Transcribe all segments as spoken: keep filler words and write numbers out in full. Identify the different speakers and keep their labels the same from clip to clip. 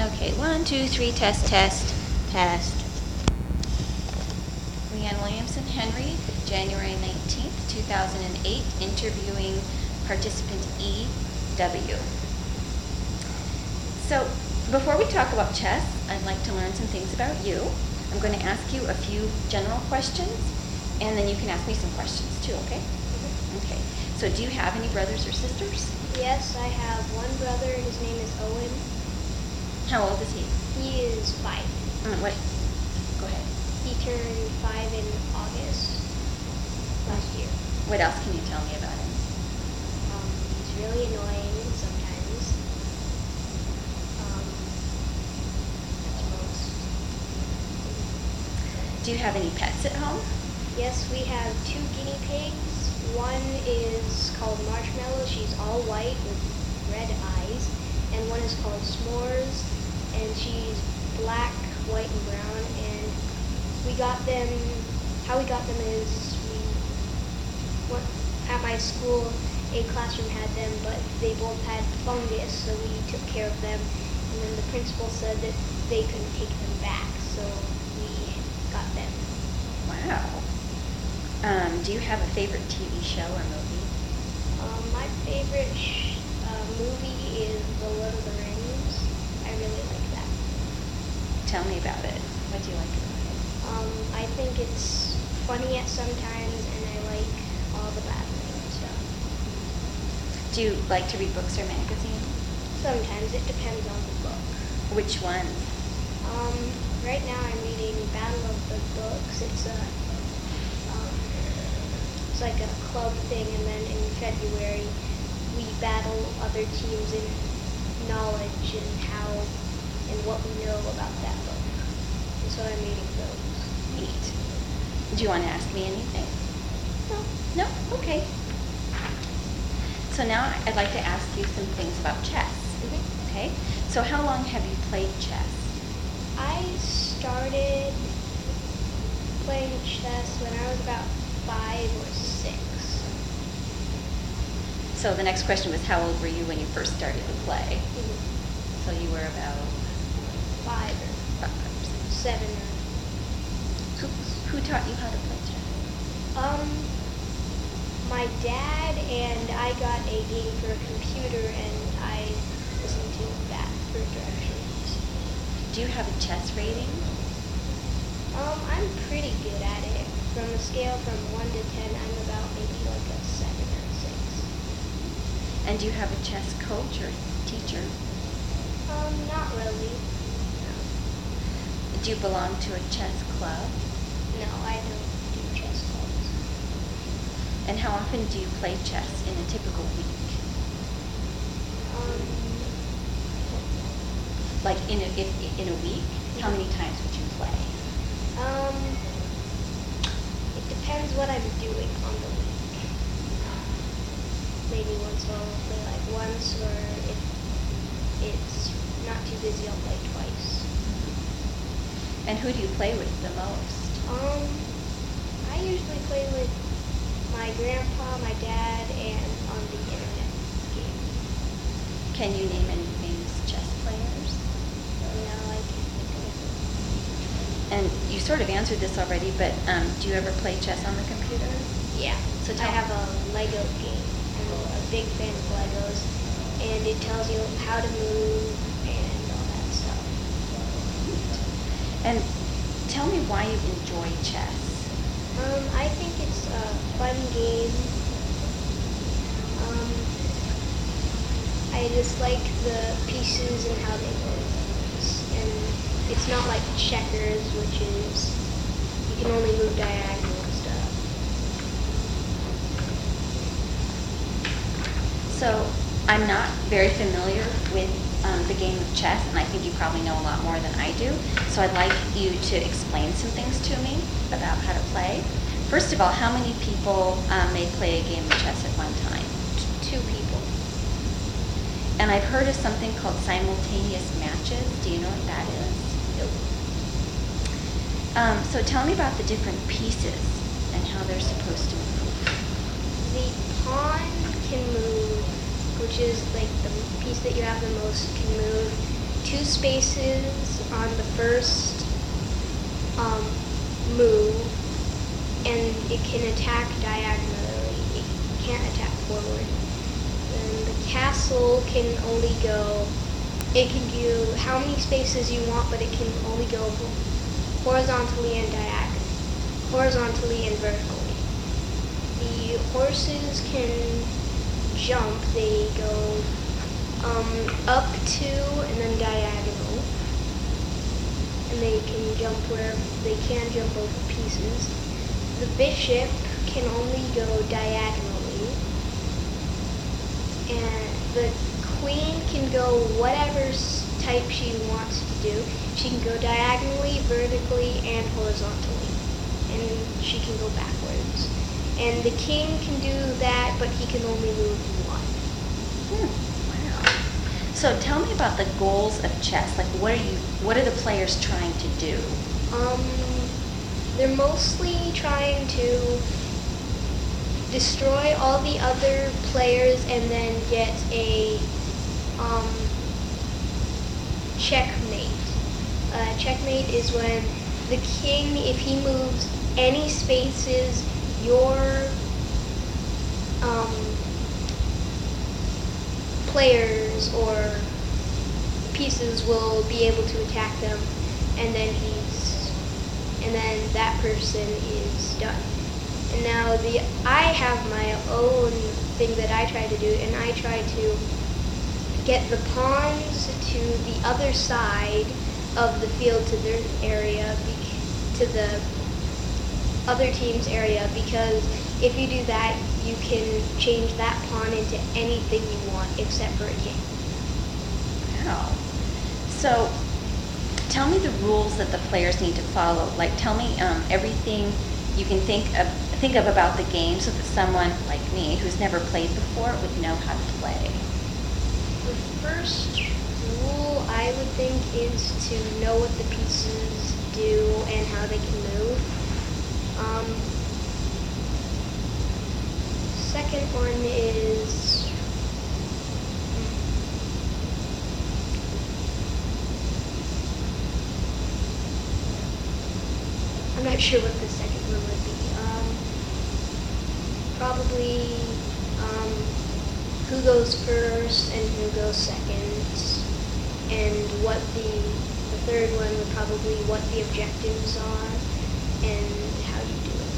Speaker 1: Okay, one, two, three, test, test, test. Leanne Williamson Henry, January nineteenth, two thousand eight, interviewing participant E W. So, before we talk about chess, I'd like to learn some things about you. I'm going to ask you a few general questions, and then you can ask me some questions too, okay? Mm-hmm. Okay. So, do you have any brothers or sisters?
Speaker 2: Yes, I have one brother. His name is Owen.
Speaker 1: How old is he?
Speaker 2: He is five.
Speaker 1: Mm, what? Go ahead.
Speaker 2: He turned five in August last year.
Speaker 1: What else can you tell me about him?
Speaker 2: Um, he's really annoying sometimes. Um, that's most.
Speaker 1: Do you have any pets at home?
Speaker 2: Yes, we have two guinea pigs. One is called Marshmallow. She's all white with red eyes. And one is called S'mores, and she's black, white, and brown. And we got them, how we got them is we went at my school, a classroom had them, but they both had fungus, so we took care of them. And then the principal said that they couldn't take them back, so we got them.
Speaker 1: Wow. Um, do you have a favorite T V show or movie?
Speaker 2: Um, my favorite sh- uh, movie is The Lord of the Rings. I really like that.
Speaker 1: Tell me about it. What do you like about it?
Speaker 2: Um, I think it's funny at some times, and I like all the battling and stuff.
Speaker 1: Do you like to read books or magazines?
Speaker 2: Sometimes it depends on the book.
Speaker 1: Which one?
Speaker 2: Um, right now I'm reading Battle of the Books. It's a um, it's like a club thing, and then in February we battle other teams in knowledge and how and what we know about that book. And so I'm reading those.
Speaker 1: Neat. Do you want to ask me anything?
Speaker 2: No.
Speaker 1: No? Okay. So now I'd like to ask you some things about chess.
Speaker 2: Mm-hmm.
Speaker 1: Okay? So how long have you played chess?
Speaker 2: I started playing chess when I was about five or six.
Speaker 1: So the next question was, how old were you when you first started to play?
Speaker 2: Mm-hmm.
Speaker 1: So you were about
Speaker 2: Five or
Speaker 1: five, six.
Speaker 2: seven or
Speaker 1: Who, who taught you how to play chess?
Speaker 2: Um, my dad, and I got a game for a computer, and I listened to that for directions.
Speaker 1: Do you have a chess rating?
Speaker 2: Um, I'm pretty good at it. From a scale from one to ten, I'm about maybe like a seven or six.
Speaker 1: And do you have a chess coach or teacher?
Speaker 2: Um, not really. No.
Speaker 1: Do you belong to a chess club?
Speaker 2: No, I don't do chess clubs.
Speaker 1: And how often do you play chess in a typical week?
Speaker 2: Um,
Speaker 1: Like in a, if, in a week, how many times would you play?
Speaker 2: um, it depends what I'm doing on the week. Maybe once I'll play like once, or if it's not too busy, I'll play twice.
Speaker 1: And who do you play with the most?
Speaker 2: Um, I usually play with my grandpa, my dad, and on the internet game.
Speaker 1: Can you name any famous chess players?
Speaker 2: No, I can't think of it.
Speaker 1: And you sort of answered this already, but um, do you ever play chess on the computer?
Speaker 2: Yeah.
Speaker 1: So
Speaker 2: I
Speaker 1: tell
Speaker 2: have a Lego game. I'm a big fan of Legos, and it tells you how to move and all that stuff.
Speaker 1: And tell me why you enjoy chess.
Speaker 2: Um, I think it's a fun game. Um, I just like the pieces and how they move. And it's not like checkers, which is, you can only move diagonal and stuff.
Speaker 1: So I'm not very familiar with um, the game of chess, and I think you probably know a lot more than I do. So I'd like you to explain some things to me about how to play. First of all, how many people um, may play a game of chess at one time?
Speaker 2: T- Two people.
Speaker 1: And I've heard of something called simultaneous matches. Do you know what that is?
Speaker 2: Nope.
Speaker 1: Um, so tell me about the different pieces and how they're supposed to move.
Speaker 2: The pawn can move, which is like the piece that you have the most can move, two spaces on the first um, move, and it can attack diagonally. It can't attack forward. And the castle can only go, it can do how many spaces you want, but it can only go horizontally and diagonally, horizontally and vertically. The horses can jump. They go um, up to and then diagonal, and they can jump where they can jump over pieces. The bishop can only go diagonally, and the queen can go whatever type she wants to do. She can go diagonally, vertically, and horizontally, and she can go backwards. And the king can do that, but he can only move one.
Speaker 1: Hmm, wow. So tell me about the goals of chess. Like, what are you? What are the players trying to do?
Speaker 2: Um, they're mostly trying to destroy all the other players and then get a um, checkmate. Uh, checkmate is when the king, if he moves any spaces, your um, players or pieces will be able to attack them, and then he's, and then that person is done. And now the I have my own thing that I try to do, and I try to get the pawns to the other side of the field, to their area, to the other team's area, because if you do that, you can change that pawn into anything you want except for a king.
Speaker 1: Wow. So tell me the rules that the players need to follow. Like, tell me um, everything you can think of think of about the game, so that someone like me who's never played before would know how to play.
Speaker 2: The first rule I would think is to know what the pieces do and how they can move. Um, second one is I'm not sure what the second one would be. Um, probably um, who goes first and who goes second, and what the the third one would probably what the objectives are and how you do it.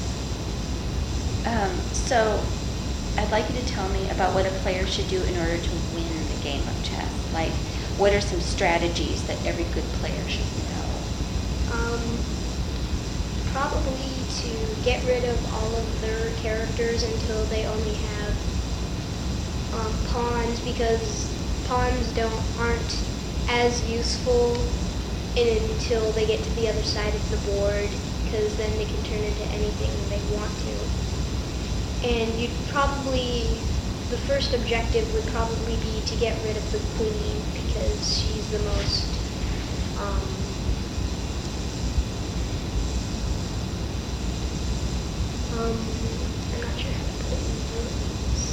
Speaker 1: Um, so I'd like you to tell me about what a player should do in order to win the game of chess. Like, what are some strategies that every good player should know?
Speaker 2: Um, probably to get rid of all of their characters until they only have um, pawns, because pawns don't aren't as useful in, until they get to the other side of the board, because then they can turn into anything they want to. And you'd probably, the first objective would probably be to get rid of the queen, because she's the most um, Um, I'm not sure how to put it in words.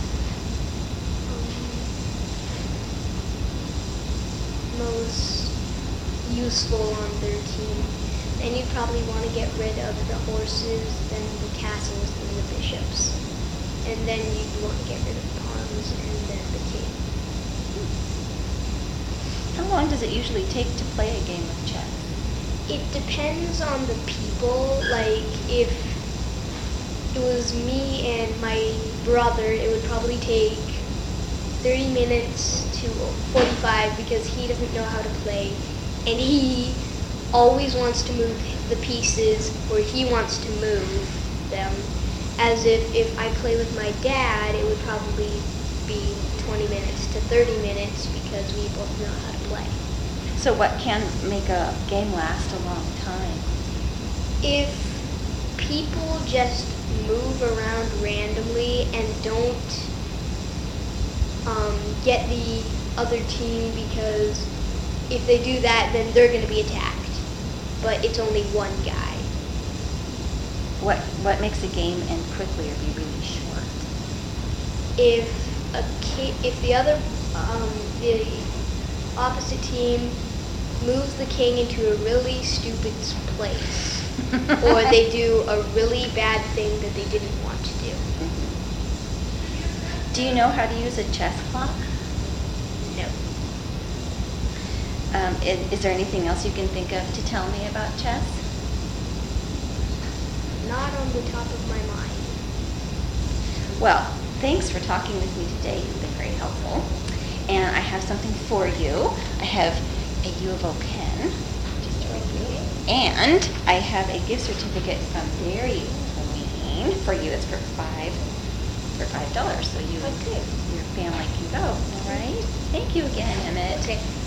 Speaker 2: Um, most useful on their team. Then you'd probably want to get rid of the horses, then the castles, and the bishops. And then you'd want to get rid of the pawns, and then the king.
Speaker 1: How long does it usually take to play a game of chess?
Speaker 2: It depends on the people. Like, if it was me and my brother, it would probably take thirty minutes to forty-five, because he doesn't know how to play, and he always wants to move the pieces where he wants to move them. As if if I play with my dad, it would probably be twenty minutes to thirty minutes, because we both know how to play.
Speaker 1: So what can make a game last a long time?
Speaker 2: If people just move around randomly and don't um, get the other team, because if they do that, then they're going to be attacked. But it's only one guy.
Speaker 1: What what makes a game end quickly or be really short?
Speaker 2: If a ki- if the other um, the opposite team moves the king into a really stupid place, or they do a really bad thing that they didn't want to do.
Speaker 1: Do you know how to use a chess clock?
Speaker 2: No.
Speaker 1: Um, is, is there anything else you can think of to tell me about chess?
Speaker 2: Not on the top of my mind.
Speaker 1: Well, thanks for talking with me today. You've been very helpful. And I have something for you. I have a U of O pen, just to review. And I have a gift certificate from Dairy Queen for you. It's for five for five dollars. So you
Speaker 2: Okay.
Speaker 1: your family can go. All right. Thank you again, Emmett.
Speaker 2: Okay.